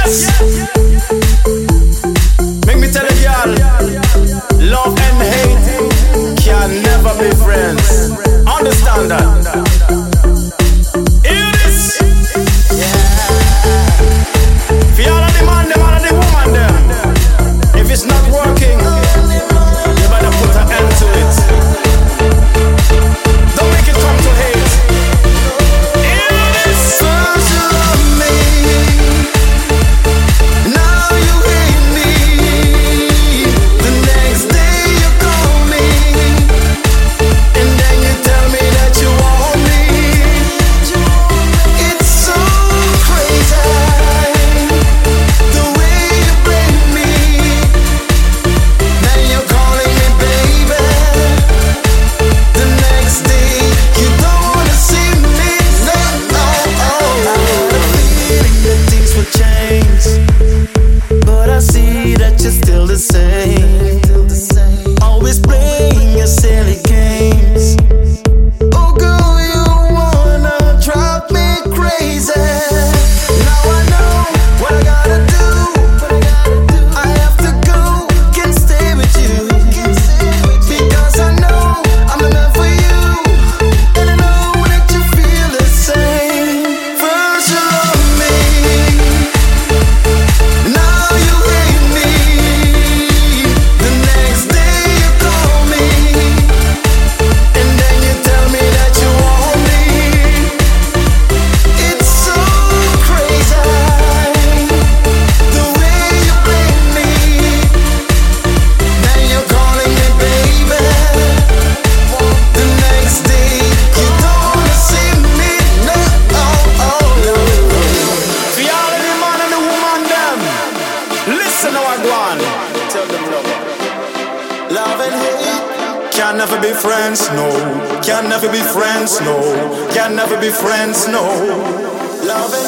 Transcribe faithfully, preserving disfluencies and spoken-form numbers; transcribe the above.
Make me tell a girl, love and hate can never be friends. Understand that? Hear this? For all of the man, them, all of the woman, them. If it's not working, you better put an end to it. Don't make it come to hate. Hear this? First you love me, now you hate me. The next day you call me, and then you tell me that you want me. It's so crazy, the way you blame me. Then you're calling me baby. The next day you don't wanna see me. No, no, oh. I had a feeling that things would change, but I see that you're still the same. Always playing your silly games. Oh girl, you wanna drive me crazy. Now I know what I gotta do. I have to go, can't stay with you, because I know I'm enough for you, and I know that you feel the same. First you love me, now you hate me. The next day you call me, and then you tell me that you want me. It's so crazy, the way you blame me. Then you're calling me baby. The next day you don't wanna see me. No, oh, oh, no. For all of the man and the woman, them. Listen how I go on. Tell them love. Love and hate Can never be friends, no. Can never be friends, no. Can never be friends, no. love and